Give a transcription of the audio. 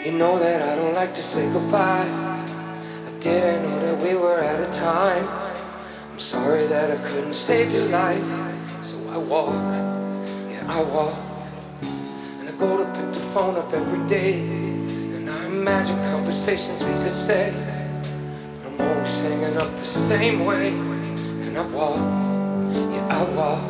You know that I don't like to say goodbye. I didn't know that we were out of time. I'm sorry that I couldn't save your life. So I walk, yeah I walk. And I go to pick the phone up every day. And I imagine conversations we could say. But I'm always hanging up the same way. And I walk, yeah I walk.